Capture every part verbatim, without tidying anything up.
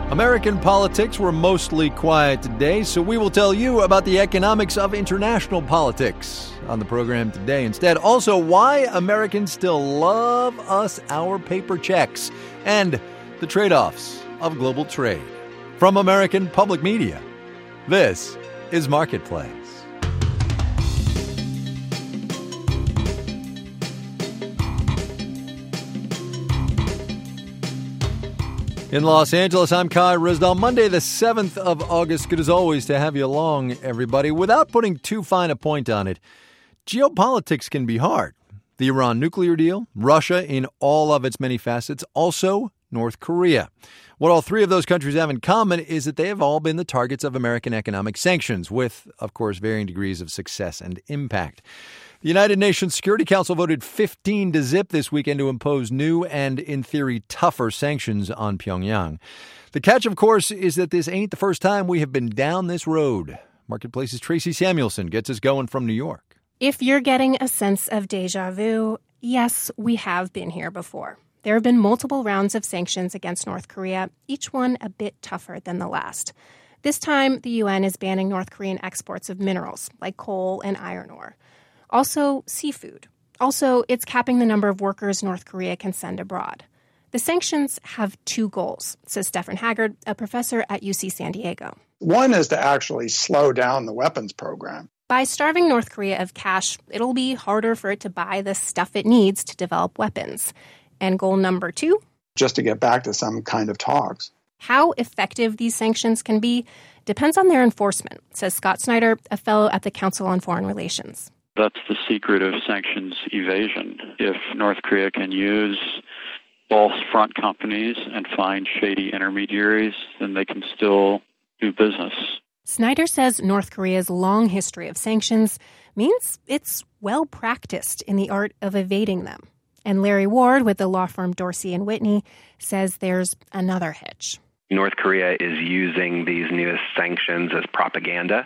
American politics were mostly quiet today, so we will tell you about the economics of international politics on the program today. Instead, also why Americans still love us our paper checks and the trade-offs of global trade. From American Public Media, this is Marketplace. In Los Angeles, I'm Kai Ryssdal. Monday, the seventh of August. Good as always to have you along, everybody. Without putting too fine a point on it, geopolitics can be hard. The Iran nuclear deal, Russia in all of its many facets, also North Korea. What all three of those countries have in common is that they have all been the targets of American economic sanctions, with, of course, varying degrees of success and impact. The United Nations Security Council voted fifteen to zip this weekend to impose new and, in theory, tougher sanctions on Pyongyang. The catch, of course, is that this ain't the first time we have been down this road. Marketplace's Tracy Samuelson gets us going from New York. If you're getting a sense of deja vu, yes, we have been here before. There have been multiple rounds of sanctions against North Korea, each one a bit tougher than the last. This time, the U N is banning North Korean exports of minerals like coal and iron ore. Also, seafood. Also, it's capping the number of workers North Korea can send abroad. The sanctions have two goals, says Stephan Haggard, a professor at U C San Diego. One is to actually slow down the weapons program. By starving North Korea of cash, it'll be harder for it to buy the stuff it needs to develop weapons. And goal number two? Just to get back to some kind of talks. How effective these sanctions can be depends on their enforcement, says Scott Snyder, a fellow at the Council on Foreign Relations. That's the secret of sanctions evasion. If North Korea can use false front companies and find shady intermediaries, then they can still do business. Snyder says North Korea's long history of sanctions means it's well practiced in the art of evading them. And Larry Ward with the law firm Dorsey and Whitney says there's another hitch. North Korea is using these newest sanctions as propaganda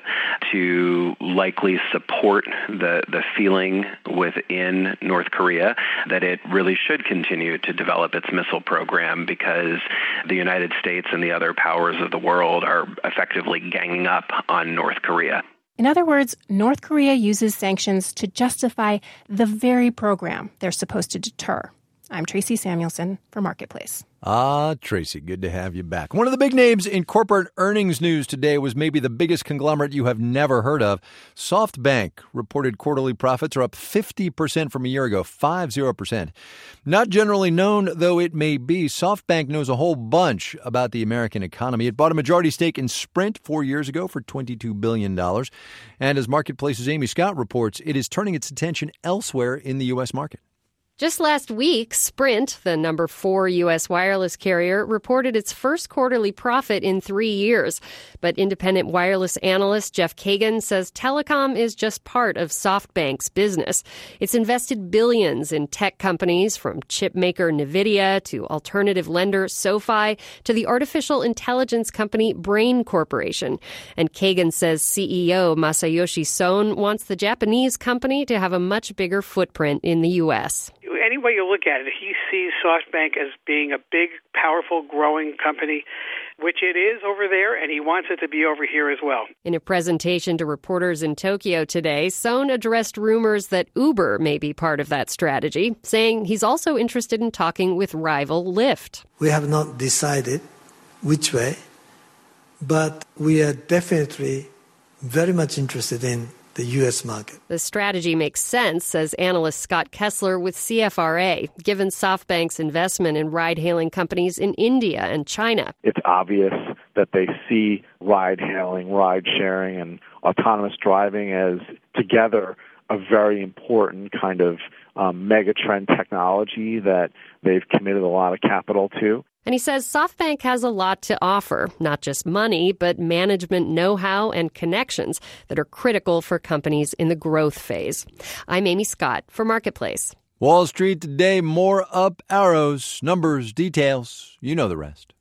to likely support the, the feeling within North Korea that it really should continue to develop its missile program because the United States and the other powers of the world are effectively ganging up on North Korea. In other words, North Korea uses sanctions to justify the very program they're supposed to deter. I'm Tracy Samuelson for Marketplace. Ah, Tracy, good to have you back. One of the big names in corporate earnings news today was maybe the biggest conglomerate you have never heard of. SoftBank reported quarterly profits are up fifty percent from a year ago, fifty percent. Not generally known, though it may be, SoftBank knows a whole bunch about the American economy. It bought a majority stake in Sprint four years ago for twenty-two billion dollars. And as Marketplace's Amy Scott reports, it is turning its attention elsewhere in the U S market. Just last week, Sprint, the number four U S wireless carrier, reported its first quarterly profit in three years. But independent wireless analyst Jeff Kagan says telecom is just part of SoftBank's business. It's invested billions in tech companies, from chip maker NVIDIA to alternative lender SoFi to the artificial intelligence company Brain Corporation. And Kagan says C E O Masayoshi Son wants the Japanese company to have a much bigger footprint in the U S. Any way you look at it, he sees SoftBank as being a big, powerful, growing company, which it is over there, and he wants it to be over here as well. In a presentation to reporters in Tokyo today, Son addressed rumors that Uber may be part of that strategy, saying he's also interested in talking with rival Lyft. We have not decided which way, but we are definitely very much interested in the U S market. The strategy makes sense, says analyst Scott Kessler with C F R A, given SoftBank's investment in ride-hailing companies in India and China. It's obvious that they see ride-hailing, ride-sharing, and autonomous driving as together a very important kind of um, mega-trend technology that they've committed a lot of capital to. And he says SoftBank has a lot to offer, not just money, but management know-how and connections that are critical for companies in the growth phase. I'm Amy Scott for Marketplace. Wall Street today, more up arrows, numbers, details. You know the rest.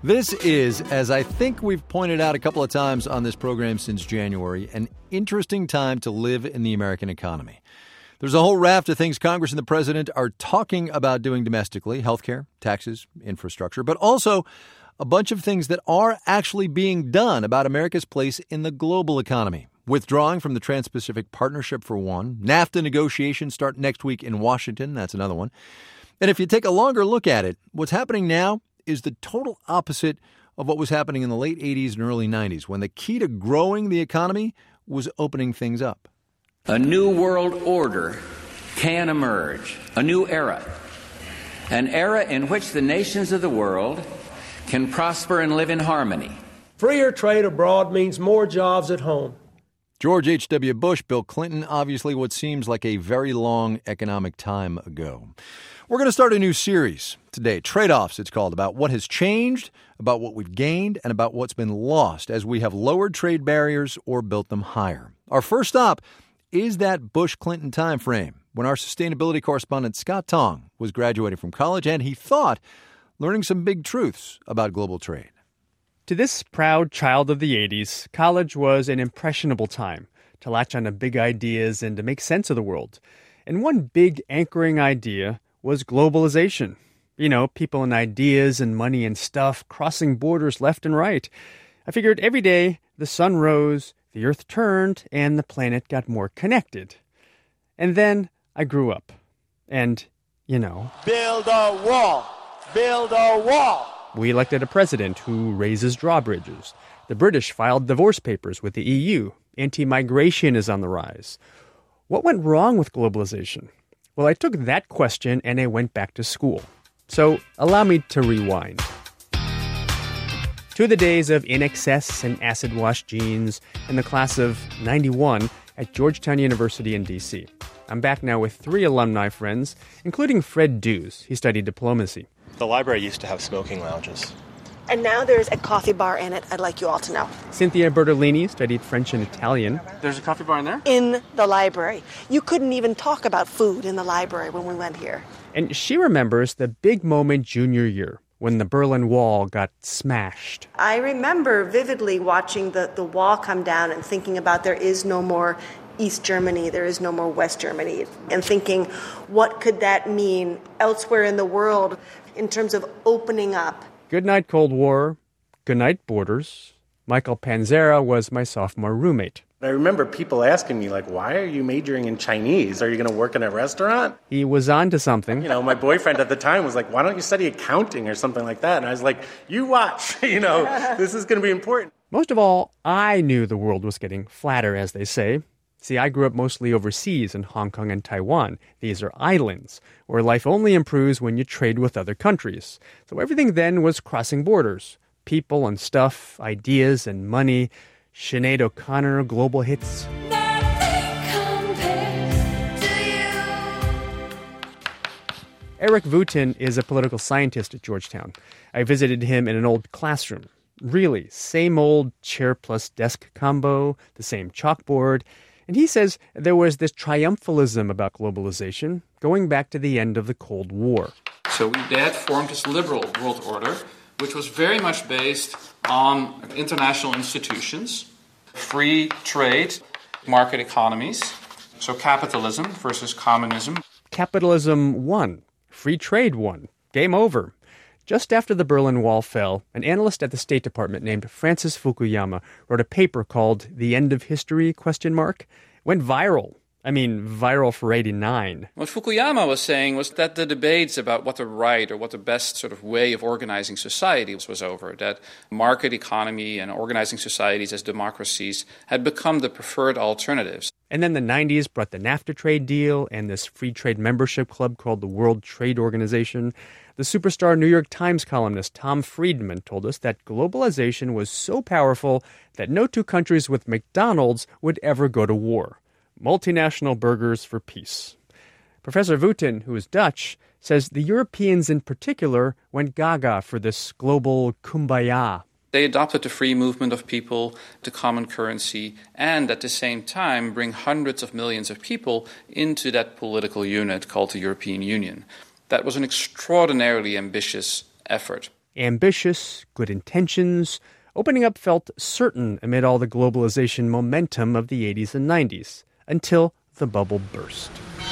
This is, as I think we've pointed out a couple of times on this program since January, an interesting time to live in the American economy. There's a whole raft of things Congress and the president are talking about doing domestically, healthcare, taxes, infrastructure, but also a bunch of things that are actually being done about America's place in the global economy. Withdrawing from the Trans-Pacific Partnership for one. NAFTA negotiations start next week in Washington. That's another one. And if you take a longer look at it, what's happening now is the total opposite of what was happening in the late eighties and early nineties, when the key to growing the economy was opening things up. A new world order can emerge, a new era, an era in which the nations of the world can prosper and live in harmony. Freer trade abroad means more jobs at home. George H W. Bush, Bill Clinton, obviously what seems like a very long economic time ago. We're going to start a new series today, Trade-Offs it's called, about what has changed, about what we've gained, and about what's been lost as we have lowered trade barriers or built them higher. Our first stop is that Bush-Clinton time frame, when our sustainability correspondent Scott Tong was graduating from college and he thought learning some big truths about global trade. To this proud child of the eighties, college was an impressionable time to latch on to big ideas and to make sense of the world. And one big anchoring idea was globalization. You know, people and ideas and money and stuff crossing borders left and right. I figured every day the sun rose, the earth turned, and the planet got more connected. And then I grew up. And, you know... Build a wall! Build a wall! We elected a president who raises drawbridges. The British filed divorce papers with the E U. Anti-migration is on the rise. What went wrong with globalization? Well, I took that question and I went back to school. So allow me to rewind. To the days of I N X S and acid-wash jeans and the class of ninety-one at Georgetown University in D C. I'm back now with three alumni friends, including Fred Dews. He studied diplomacy. The library used to have smoking lounges. And now there's a coffee bar in it, I'd like you all to know. Cynthia Bertolini studied French and Italian. There's a coffee bar in there? In the library. You couldn't even talk about food in the library when we went here. And she remembers the big moment junior year, when the Berlin Wall got smashed. I remember vividly watching the, the wall come down and thinking about there is no more East Germany, there is no more West Germany, and thinking, what could that mean elsewhere in the world in terms of opening up? Good night, Cold War. Good night, borders. Michael Panzera was my sophomore roommate. I remember people asking me, like, why are you majoring in Chinese? Are you going to work in a restaurant? He was on to something. You know, my boyfriend at the time was like, why don't you study accounting or something like that? And I was like, you watch, you know, this is going to be important. Most of all, I knew the world was getting flatter, as they say. See, I grew up mostly overseas in Hong Kong and Taiwan. These are islands, where life only improves when you trade with other countries. So everything then was crossing borders. People and stuff, ideas and money. Sinead O'Connor, global hits. Eric Wooten is a political scientist at Georgetown. I visited him in an old classroom. Really, same old chair plus desk combo, the same chalkboard. And he says there was this triumphalism about globalization going back to the end of the Cold War. So they had formed this liberal world order, which was very much based on international institutions, free trade, market economies, so capitalism versus communism. Capitalism won. Free trade won. Game over. Just after the Berlin Wall fell, an analyst at the State Department named Francis Fukuyama wrote a paper called The End of History, question mark. It went viral. I mean, viral for eighty-nine. What Fukuyama was saying was that the debates about what the right or what the best sort of way of organizing society was, was over, that market economy and organizing societies as democracies had become the preferred alternatives. And then the nineties brought the NAFTA trade deal and this free trade membership club called the World Trade Organization. The superstar New York Times columnist Tom Friedman told us that globalization was so powerful that no two countries with McDonald's would ever go to war. Multinational burgers for peace. Professor Wooten, who is Dutch, says the Europeans in particular went gaga for this global kumbaya. They adopted the free movement of people, the common currency, and at the same time bring hundreds of millions of people into that political unit called the European Union. That was an extraordinarily ambitious effort. Ambitious, good intentions. Opening up felt certain amid all the globalization momentum of the eighties and nineties, until the bubble burst.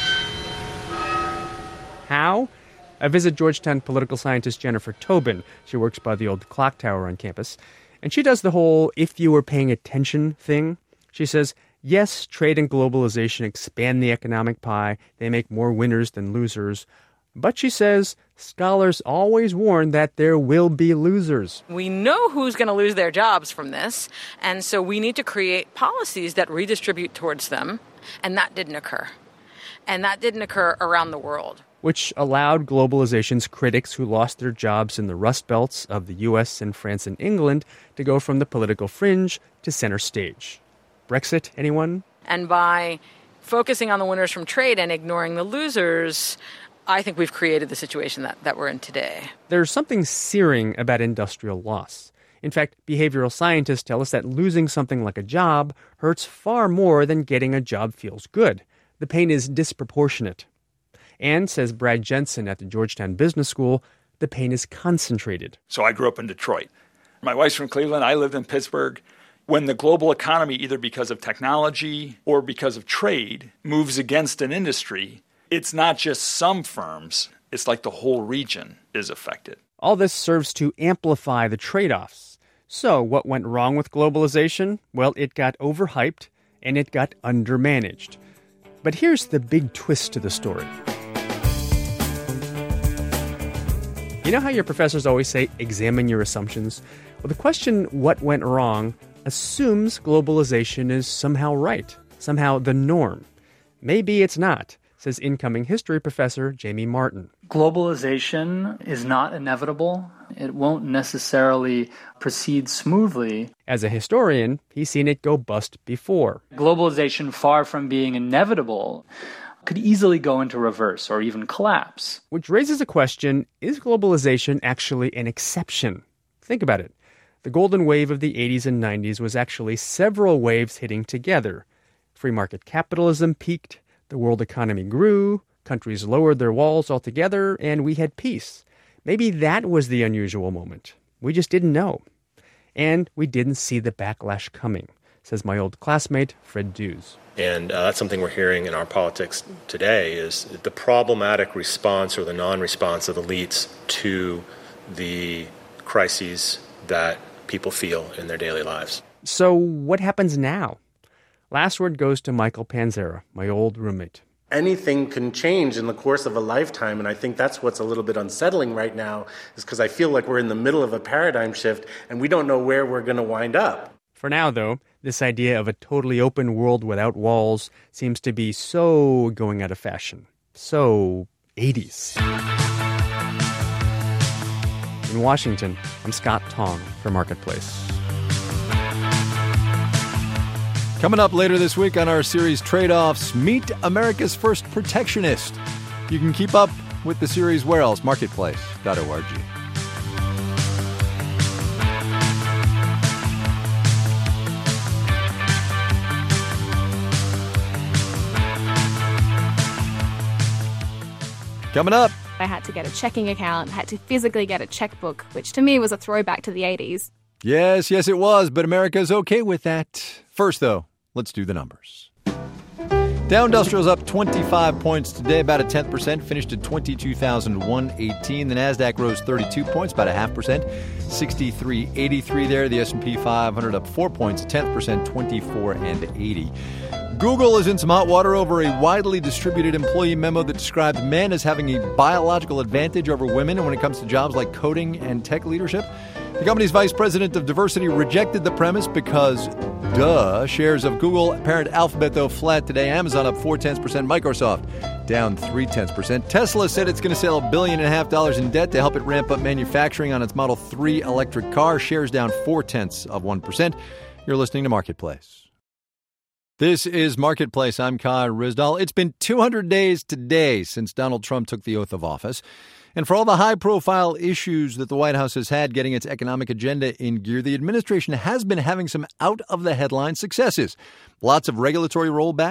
How? I visit Georgetown political scientist Jennifer Tobin. She works by the old clock tower on campus. And she does the whole if you were paying attention thing. She says, yes, trade and globalization expand the economic pie. They make more winners than losers. But she says, scholars always warn that there will be losers. We know who's going to lose their jobs from this, and so we need to create policies that redistribute towards them, and that didn't occur. And that didn't occur around the world. Which allowed globalization's critics who lost their jobs in the Rust Belts of the U S and France and England to go from the political fringe to center stage. Brexit, anyone? And by focusing on the winners from trade and ignoring the losers, I think we've created the situation that, that we're in today. There's something searing about industrial loss. In fact, behavioral scientists tell us that losing something like a job hurts far more than getting a job feels good. The pain is disproportionate. And, says Brad Jensen at the Georgetown Business School, the pain is concentrated. So I grew up in Detroit. My wife's from Cleveland. I lived in Pittsburgh. When the global economy, either because of technology or because of trade, moves against an industry, it's not just some firms. It's like the whole region is affected. All this serves to amplify the trade-offs. So what went wrong with globalization? Well, it got overhyped and it got undermanaged. But here's the big twist to the story. You know how your professors always say, examine your assumptions? Well, the question, what went wrong, assumes globalization is somehow right, somehow the norm. Maybe it's not, says incoming history professor Jamie Martin. Globalization is not inevitable. It won't necessarily proceed smoothly. As a historian, he's seen it go bust before. Globalization, far from being inevitable, could easily go into reverse or even collapse. Which raises a question, is globalization actually an exception? Think about it. The golden wave of the eighties and nineties was actually several waves hitting together. Free market capitalism peaked, the world economy grew, countries lowered their walls altogether, and we had peace. Maybe that was the unusual moment. We just didn't know. And we didn't see the backlash coming, says my old classmate, Fred Dews. And uh, that's something we're hearing in our politics today, is the problematic response or the non-response of elites to the crises that people feel in their daily lives. So what happens now? Last word goes to Michael Panzera, my old roommate. Anything can change in the course of a lifetime, and I think that's what's a little bit unsettling right now, is because I feel like we're in the middle of a paradigm shift, and we don't know where we're going to wind up. For now, though, this idea of a totally open world without walls seems to be so going out of fashion. So eighties. In Washington, I'm Scott Tong for Marketplace. Coming up later this week on our series Trade-Offs, meet America's first protectionist. You can keep up with the series where else? marketplace dot org. Coming up. I had to get a checking account, I had to physically get a checkbook, which to me was a throwback to the eighties. Yes, yes, it was, but America's okay with that. First, though, let's do the numbers. Dow Industrial's up twenty-five points today, about a tenth percent, finished at twenty-two thousand one hundred eighteen. The Nasdaq rose thirty-two points, about a half percent, sixty-three eighty-three there. The S and P five hundred up four points, a tenth percent, twenty-four and eighty. Google is in some hot water over a widely distributed employee memo that described men as having a biological advantage over women when it comes to jobs like coding and tech leadership. The company's vice president of diversity rejected the premise because, duh, shares of Google parent Alphabet, though, flat today. Amazon up four-tenths percent. Microsoft down three-tenths percent. Tesla said it's going to sell a billion and a half dollars in debt to help it ramp up manufacturing on its Model three electric car. Shares down four-tenths of one percent. You're listening to Marketplace. This is Marketplace. I'm Kai Ryssdal. It's been two hundred days today since Donald Trump took the oath of office. And for all the high-profile issues that the White House has had getting its economic agenda in gear, the administration has been having some out-of-the-headline successes. Lots of regulatory rollbacks,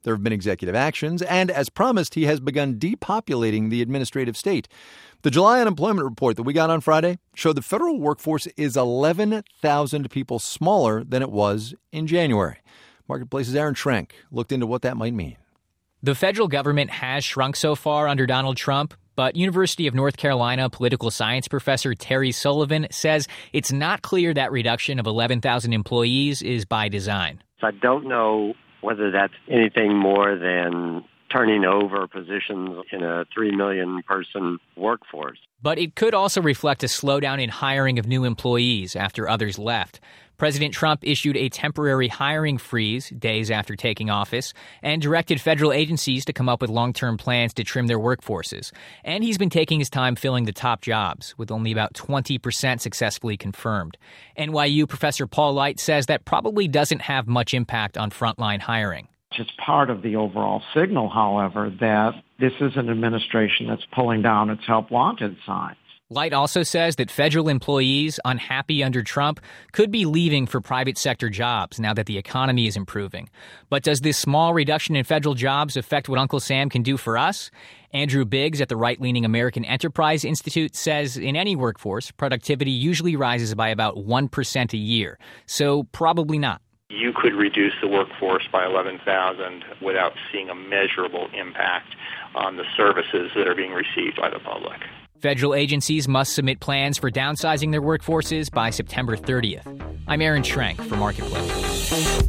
There have been executive actions, and as promised, he has begun depopulating the administrative state. The July unemployment report that we got on Friday showed the federal workforce is eleven thousand people smaller than it was in January. Marketplace's Aaron Schrenk looked into what that might mean. The federal government has shrunk so far under Donald Trump, but University of North Carolina political science professor Terry Sullivan says it's not clear that reduction of eleven thousand employees is by design. I don't know whether that's anything more than turning over positions in a three million person workforce. But it could also reflect a slowdown in hiring of new employees after others left. President Trump issued a temporary hiring freeze days after taking office and directed federal agencies to come up with long-term plans to trim their workforces. And he's been taking his time filling the top jobs, with only about twenty percent successfully confirmed. N Y U professor Paul Light says that probably doesn't have much impact on frontline hiring. It's part of the overall signal, however, that this is an administration that's pulling down its help wanted signs. Light also says that federal employees unhappy under Trump could be leaving for private sector jobs now that the economy is improving. But does this small reduction in federal jobs affect what Uncle Sam can do for us? Andrew Biggs at the right-leaning American Enterprise Institute says in any workforce, productivity usually rises by about one percent a year. So probably not. You could reduce the workforce by eleven thousand without seeing a measurable impact on the services that are being received by the public. Federal agencies must submit plans for downsizing their workforces by September thirtieth. I'm Aaron Schrenk for Marketplace.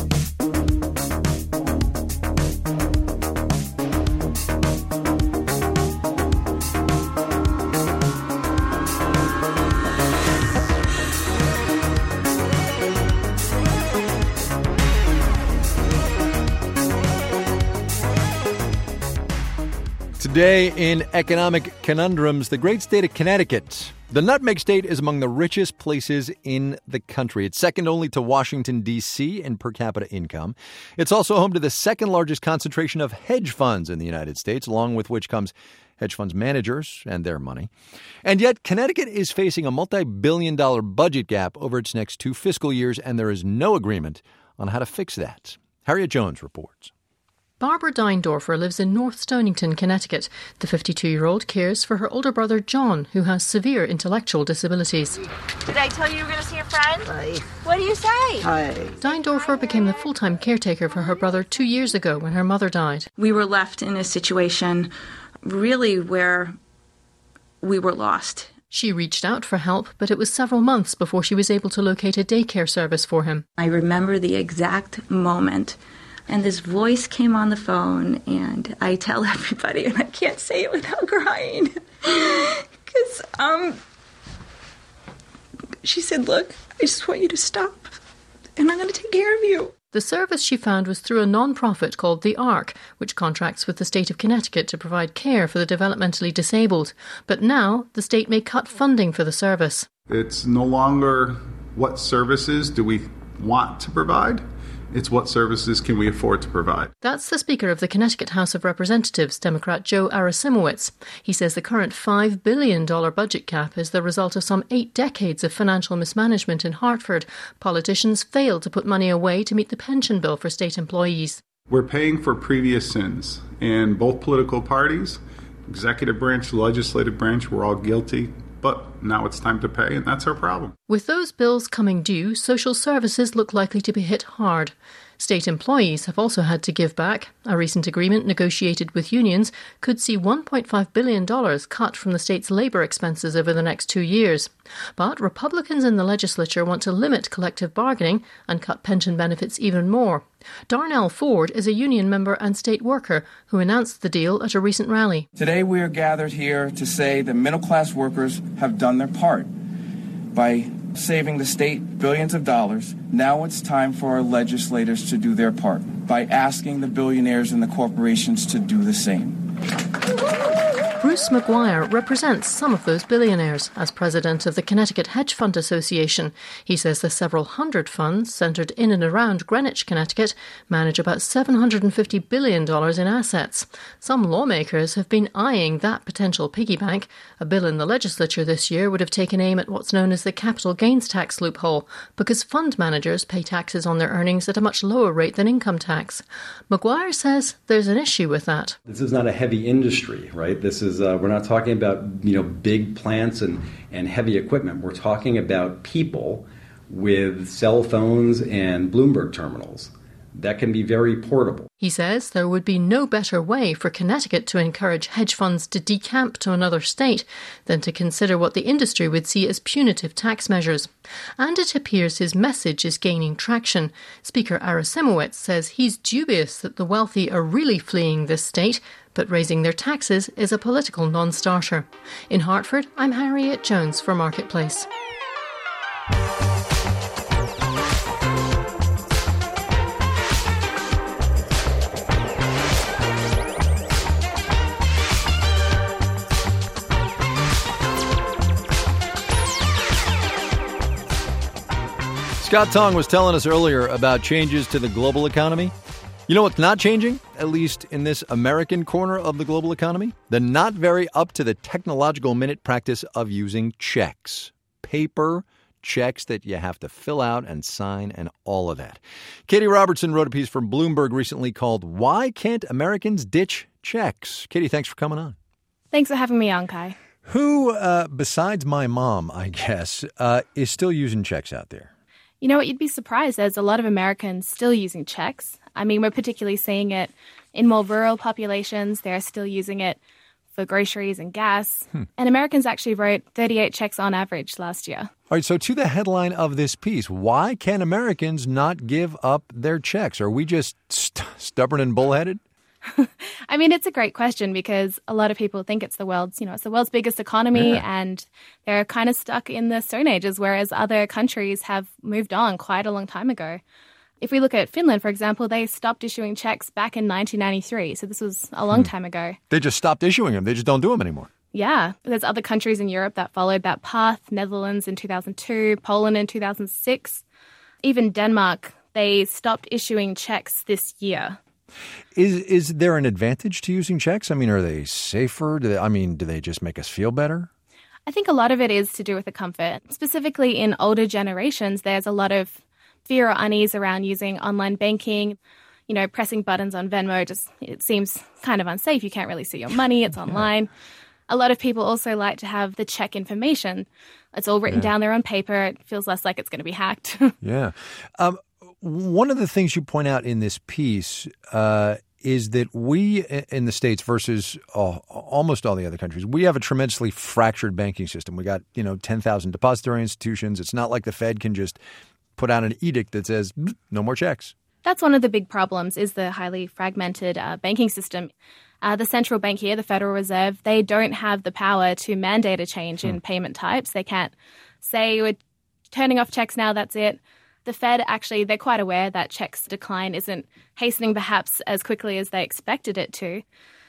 Today in Economic Conundrums, the great state of Connecticut. The Nutmeg State is among the richest places in the country. It's second only to Washington, D C in per capita income. It's also home to the second largest concentration of hedge funds in the United States, along with which comes hedge funds managers and their money. And yet, Connecticut is facing a multi-billion dollar budget gap over its next two fiscal years, and there is no agreement on how to fix that. Harriet Jones reports. Barbara Deindorfer lives in North Stonington, Connecticut. The fifty-two-year-old cares for her older brother John, who has severe intellectual disabilities. Did I tell you you were going to see your friend? Hi. What do you say? Hi. Deindorfer became the full-time caretaker for her brother two years ago when her mother died. We were left in a situation really where we were lost. She reached out for help, but it was several months before she was able to locate a daycare service for him. I remember the exact moment. And this voice came on the phone, and I tell everybody, and I can't say it without crying, because um, she said, look, I just want you to stop, and I'm going to take care of you. The service she found was through a non-profit called The Ark, which contracts with the state of Connecticut to provide care for the developmentally disabled. But now the state may cut funding for the service. It's no longer what services do we want to provide. It's what services can we afford to provide. That's the Speaker of the Connecticut House of Representatives, Democrat Joe Arasimowicz. He says the current five billion dollars budget cap is the result of some eight decades of financial mismanagement in Hartford. Politicians failed to put money away to meet the pension bill for state employees. We're paying for previous sins, and both political parties, executive branch, legislative branch, we're all guilty. But now it's time to pay, and that's our problem. With those bills coming due, social services look likely to be hit hard. State employees have also had to give back. A recent agreement negotiated with unions could see one point five billion dollars cut from the state's labour expenses over the next two years. But Republicans in the legislature want to limit collective bargaining and cut pension benefits even more. Darnell Ford is a union member and state worker who announced the deal at a recent rally. Today we are gathered here to say that middle-class workers have done their part by saving the state billions of dollars. Now it's time for our legislators to do their part by asking the billionaires and the corporations to do the same. Bruce McGuire represents some of those billionaires as president of the Connecticut Hedge Fund Association. He says the several hundred funds centred in and around Greenwich, Connecticut, manage about seven hundred fifty billion dollars in assets. Some lawmakers have been eyeing that potential piggy bank. A bill in the legislature this year would have taken aim at what's known as the capital gains tax loophole, because fund managers pay taxes on their earnings at a much lower rate than income tax. McGuire says there's an issue with that. This is not a heavy industry, right? This is uh, we're not talking about, you know, big plants and, and heavy equipment. We're talking about people with cell phones and Bloomberg terminals that can be very portable. He says there would be no better way for Connecticut to encourage hedge funds to decamp to another state than to consider what the industry would see as punitive tax measures. And it appears his message is gaining traction. Speaker Arasimowicz says he's dubious that the wealthy are really fleeing this state, but raising their taxes is a political non-starter. In Hartford, I'm Harriet Jones for Marketplace. Scott Tong was telling us earlier about changes to the global economy. You know what's not changing, at least in this American corner of the global economy? The not very up to the technological minute practice of using checks. Paper checks that you have to fill out and sign and all of that. Katie Robertson wrote a piece for Bloomberg recently called Why Can't Americans Ditch Checks? Katie, thanks for coming on. Thanks for having me on, Kai. Who, uh, besides my mom, I guess, uh, is still using checks out there? You know what, you'd be surprised. There's a lot of Americans still using checks. I mean, we're particularly seeing it in more rural populations. They're still using it for groceries and gas. Hmm. And Americans actually wrote thirty-eight checks on average last year. All right, so to the headline of this piece, why can Americans not give up their checks? Are we just st- stubborn and bullheaded? I mean, it's a great question because a lot of people think it's the world's, you know, it's the world's biggest economy, yeah. and they're kind of stuck in the Stone Ages, whereas other countries have moved on quite a long time ago. If we look at Finland, for example, they stopped issuing checks back in nineteen ninety-three, so this was a long hmm. time ago. They just stopped issuing them. They just don't do them anymore. Yeah. There's other countries in Europe that followed that path. Netherlands in two thousand two, Poland in two thousand six. Even Denmark, they stopped issuing checks this year. Is is there an advantage to using checks? I mean, are they safer? Do they, I mean, do they just make us feel better? I think a lot of it is to do with the comfort. Specifically in older generations, there's a lot of fear or unease around using online banking. You know, pressing buttons on Venmo, just it seems kind of unsafe. You can't really see your money. It's online. A lot of people also like to have the check information. It's all written yeah. down there on paper. It feels less like it's going to be hacked. yeah. Um, One of the things you point out in this piece uh, is that we in the States versus uh, almost all the other countries, we have a tremendously fractured banking system. We got, you know, ten thousand depository institutions. It's not like the Fed can just put out an edict that says no more checks. That's one of the big problems is the highly fragmented uh, banking system. Uh, the central bank here, the Federal Reserve, they don't have the power to mandate a change hmm. in payment types. They can't say we're turning off checks now, that's it. The Fed, actually, they're quite aware that checks decline isn't hastening perhaps as quickly as they expected it to.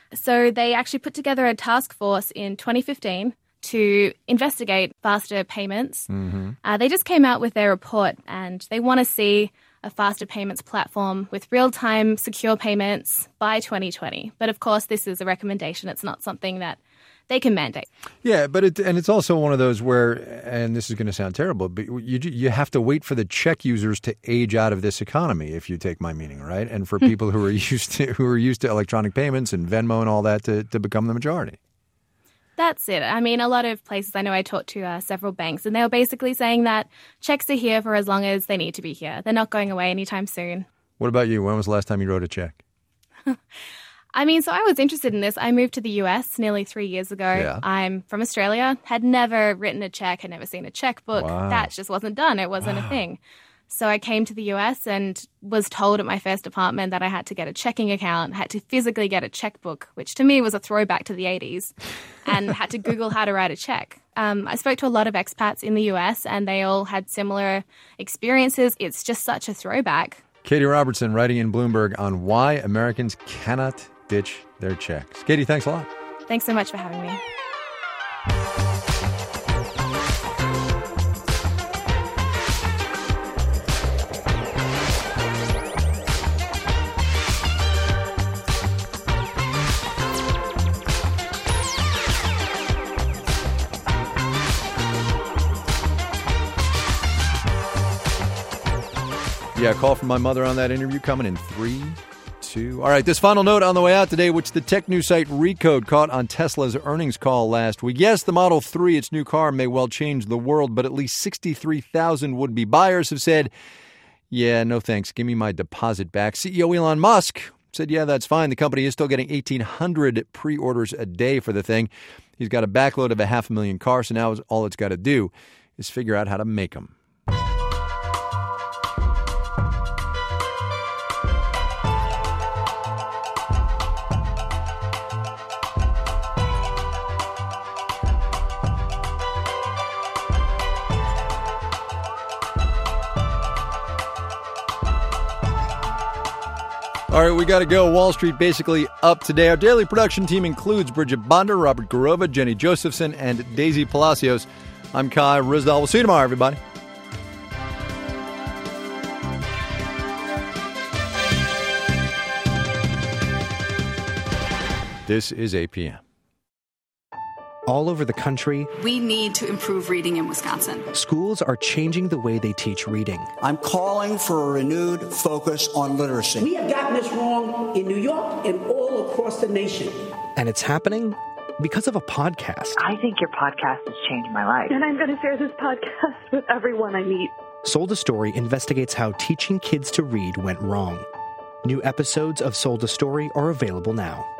So they actually put together a task force in twenty fifteen to investigate faster payments. Mm-hmm. Uh, they just came out with their report and they want to see a faster payments platform with real-time secure payments by twenty twenty. But of course, this is a recommendation. It's not something that they can mandate. Yeah, but it, and it's also one of those where, and this is going to sound terrible, but you you have to wait for the check users to age out of this economy, if you take my meaning, right? And for people who are used to who are used to electronic payments and Venmo and all that to, to become the majority. That's it. I mean, a lot of places, I know I talked to uh, several banks, and they were basically saying that checks are here for as long as they need to be here. They're not going away anytime soon. What about you? When was the last time you wrote a check? I mean, so I was interested in this. I moved to the U S nearly three years ago. Yeah. I'm from Australia, had never written a check, had never seen a checkbook. Wow. That just wasn't done. It wasn't wow. a thing. So I came to the U S and was told at my first apartment that I had to get a checking account, had to physically get a checkbook, which to me was a throwback to the eighties, and had to Google how to write a check. Um, I spoke to a lot of expats in the U S and they all had similar experiences. It's just such a throwback. Katie Robertson writing in Bloomberg on why Americans cannot ditch their checks. Katie, thanks a lot. Thanks so much for having me. Yeah, call from my mother on that interview coming in three, two. All right, this final note on the way out today, which the tech news site Recode caught on Tesla's earnings call last week. Yes, the Model three, its new car, may well change the world, but at least sixty-three thousand would-be buyers have said, yeah, no thanks, give me my deposit back. C E O Elon Musk said, yeah, that's fine. The company is still getting eighteen hundred pre-orders a day for the thing. He's got a backload of a half a million cars, so now all it's got to do is figure out how to make them. All right, we got to go. Wall Street basically up today. Our daily production team includes Bridget Bonder, Robert Garova, Jenny Josephson, and Daisy Palacios. I'm Kai Ryssdal. We'll see you tomorrow, everybody. This is A P M. All over the country, we need to improve reading in Wisconsin. Schools are changing the way they teach reading. I'm calling for a renewed focus on literacy. We have gotten this wrong in New York and all across the nation. And it's happening because of a podcast. I think your podcast has changed my life. And I'm going to share this podcast with everyone I meet. Sold a Story investigates how teaching kids to read went wrong. New episodes of Sold a Story are available now.